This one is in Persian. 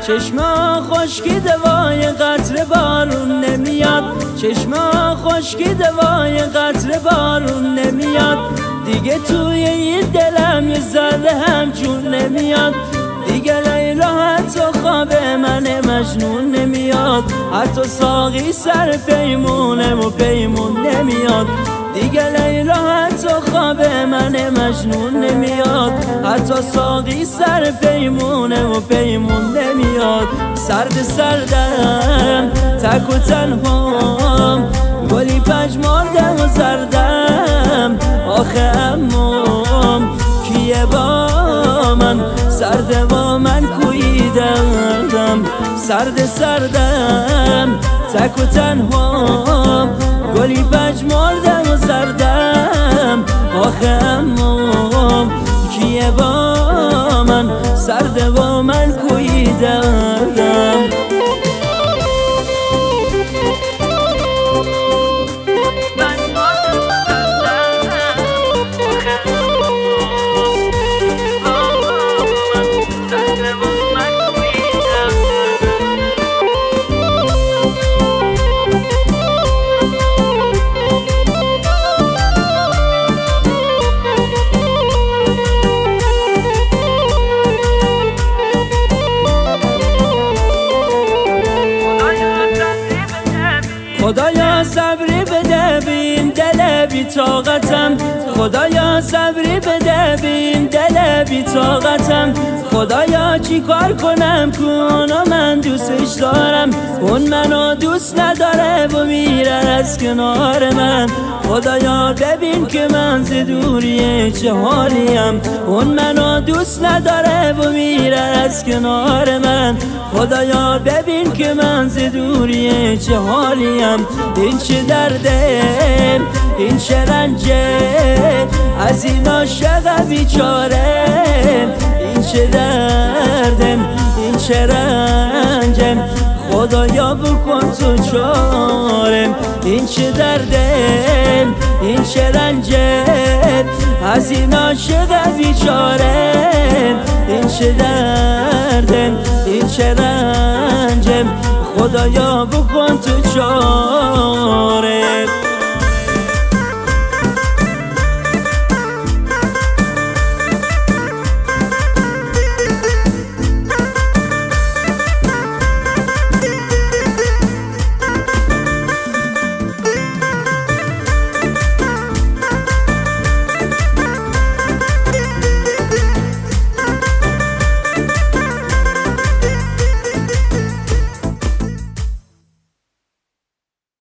چشم خشکی دوای قطره بارون نمیاد، چشم خشکی دوای قطره بارون نمیاد. دیگه توی این دلم یه ذره هم جون نمیاد، دیگه لیلا حتی خواب من مجنون نمیاد، حتی ساقی سر پیمونم و پیمون نمیاد. دیگه لیلا حتی خواب من مجنون نمیاد، حتی ساقی سر پیمونم و پیمون نمیاد. سرد سردم تک و تنهام، گلی پژمردم و زردم، آخه امام کیه با من، سرد با من کوی دردم. سرد سردم تک و تنهام، گلی پژمردم و زردم، آخه امام کیه با من، سرد با من کوی دردم. خدایا صبری بده بین دل بی طاقتم، خدایا صبری بده بین دل بی طاقتم. خدایا چی کار کنم کنم من دوستش دارم، اون منو دوست نداره و میره از کنار من. خدایا ببین که من ز دوریه چه حالیم، اون منو دوست نداره و میره از کنار من. خدایا ببین که من ز دوریه چه حالیم. این چه درده این چه رنجه از این عاشق بیچاره، این چه دردم این چه رنجم، خدایا بکن تو چارم. این چه دردم این چه رنجه از این عاشق بیچاره، این چه دردم این چه رنجم، خدایا بکن تو چارم.